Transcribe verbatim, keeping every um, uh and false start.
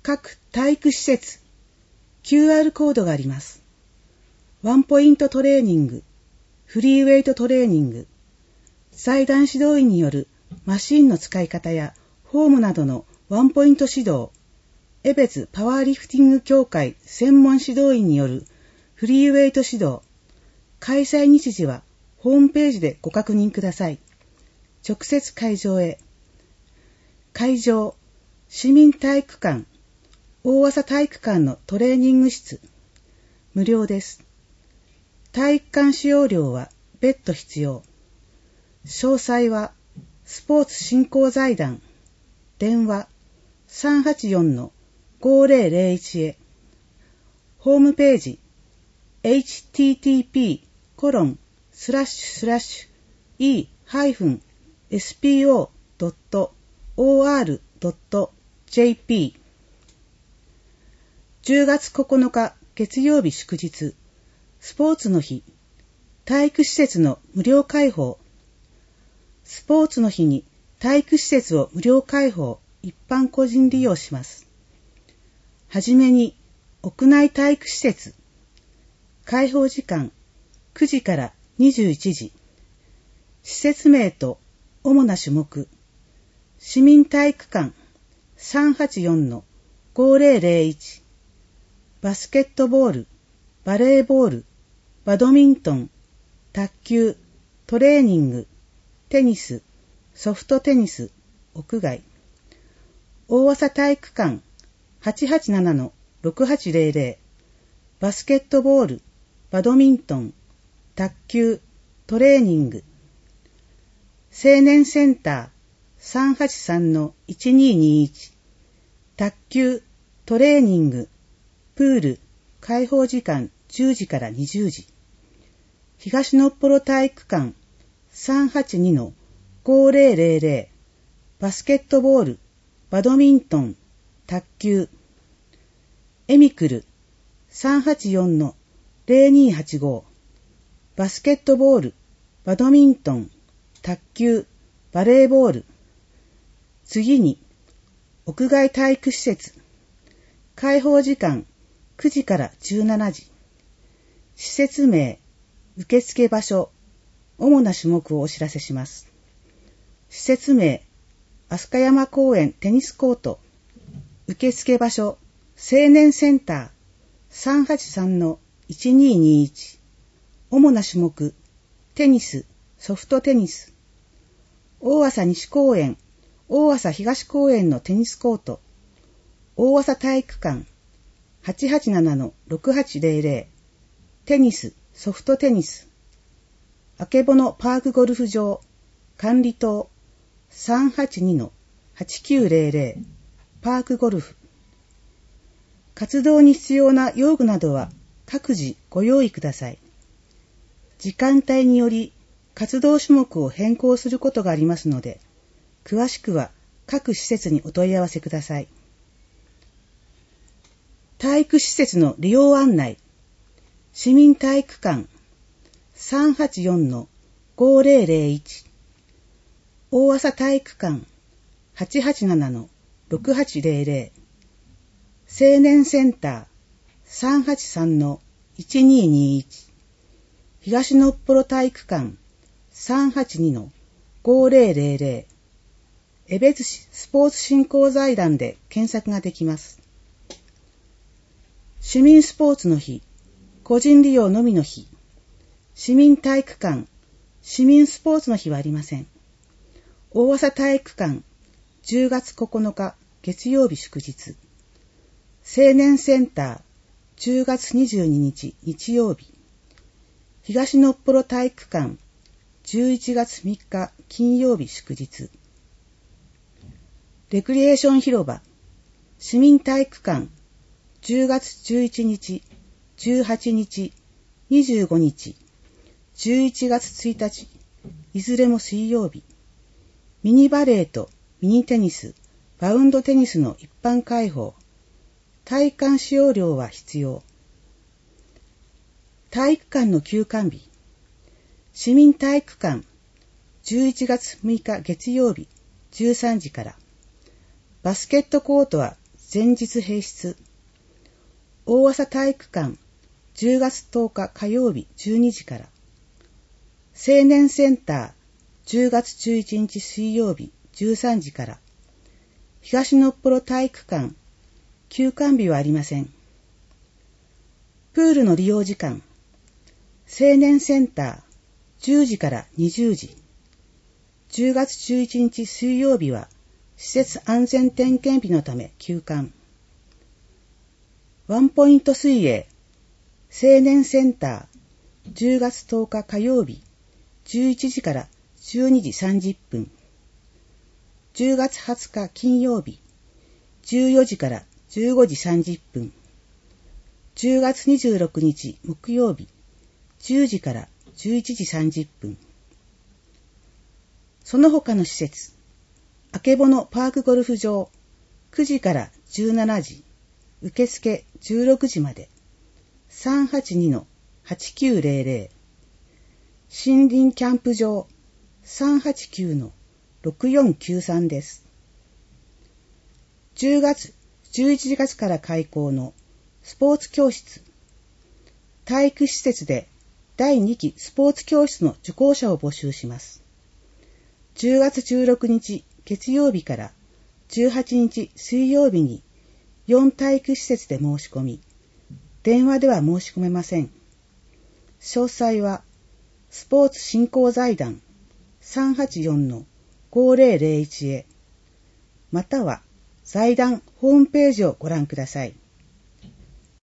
各体育施設 キューアール コードがあります。ワンポイントトレーニング、フリーウェイトトレーニング、財団指導員によるマシンの使い方やフォームなどのワンポイント指導、江別パワーリフティング協会専門指導員によるフリーウェイト指導、開催日時はホームページでご確認ください。直接会場へ。会場、市民体育館、大麻体育館のトレーニング室、無料です。体育館使用料は別途必要。詳細はスポーツ振興財団、電話 さんはちよんのごぜろぜろいち へ。ホームページ エイチティーティーピーコロンスラッシュスラッシュイーエスピーオードットオーアールドットジェーピー じゅうがつここのか月曜日祝日、スポーツの日、体育施設の無料開放。スポーツの日に体育施設を無料開放、一般個人利用します。はじめに、屋内体育施設。開放時間、くじからにじゅういちじ。施設名と主な種目。市民体育館 さんはちよんのごぜろぜろいち。バスケットボール、バレーボール、バドミントン、卓球、トレーニング、テニス、ソフトテニス、屋外。大麻体育館 はちはちななのろくはちぜろぜろ。バスケットボール、バドミントン、卓球、トレーニング。青年センター さんはちさんのいちににいち。卓球、トレーニング、プール、開放時間じゅうじからにじゅうじ。東のっぽろ体育館 さんはちにのごぜろぜろぜろ。バスケットボール、バドミントン、卓球。エミクル さんはちよんのぜろにはちご。バスケットボール、バドミントン、卓球、バレーボール。次に、屋外体育施設。開放時間くじからじゅうしちじ。施設名、受付場所、主な種目をお知らせします。施設名、飛鳥山公園テニスコート。受付場所、青年センター さんはちさんのいちににいち。主な種目、テニス、ソフトテニス。大麻西公園、大麻東公園のテニスコート。大麻体育館 はちはちななのろくはちぜろぜろ。テニス、ソフトテニス。あけぼのパークゴルフ場、管理棟 さんはちにのはちきゅうぜろぜろ。パークゴルフ。活動に必要な用具などは各自ご用意ください。時間帯により活動種目を変更することがありますので、詳しくは各施設にお問い合わせください。体育施設の利用案内。市民体育館 さんはちよんのごぜろぜろいち。大麻体育館 はちはちななのろくはちぜろぜろ。青年センター さんはちさんのいちににいち。東のっぽろ体育館 さんはちにのごぜろぜろぜろ。江別市スポーツ振興財団で検索ができます。市民スポーツの日、個人利用のみの日、市民体育館、市民スポーツの日はありません。大麻体育館、じゅうがつここのか月曜日祝日、青年センター、じゅうがつにじゅうににち日曜日、東のっぽろ体育館、じゅういちがつみっか金曜日祝日、レクリエーション広場、市民体育館、じゅうがつじゅういちにち、じゅうはちにち、にじゅうごにち、じゅういちがつついたち、いずれも水曜日、ミニバレーとミニテニス、バウンドテニスの一般開放、体育館使用料は必要。体育館の休館日、市民体育館、じゅういちがつむいか月曜日、じゅうさんじから、バスケットコートは前日閉室。大朝体育館じゅうがつとおか火曜日じゅうにじから。青年センターじゅうがつじゅういちにち水曜日じゅうさんじから。東のっぽろ体育館、休館日はありません。プールの利用時間、青年センターじゅうじからにじゅうじ。じゅうがつじゅういちにち水曜日は施設安全点検日のため休館。ワンポイント水泳、青年センターじゅうがつとおか火曜日じゅういちじからじゅうにじさんじゅっぷん。じゅうがつはつか金曜日じゅうよじからじゅうごじさんじゅっぷん。じゅうがつにじゅうろくにち木曜日じゅうじからじゅういちじさんじゅっぷん。その他の施設、あけぼのパークゴルフ場くじからじゅうしちじ、受付じゅうろくじまで さんはちにのはちきゅうぜろぜろ 森林キャンプ場 さんはちきゅうのろくよんきゅうさん です。じゅうがつ、じゅういちがつから開校のスポーツ教室、体育施設でだいにきスポーツ教室の受講者を募集します。じゅうがつじゅうろくにち月曜日からじゅうはちにち水曜日によん体育施設で申し込み、電話では申し込めません。詳細はスポーツ振興財団 さんはちよんのごぜろぜろいち へ、または財団ホームページをご覧ください。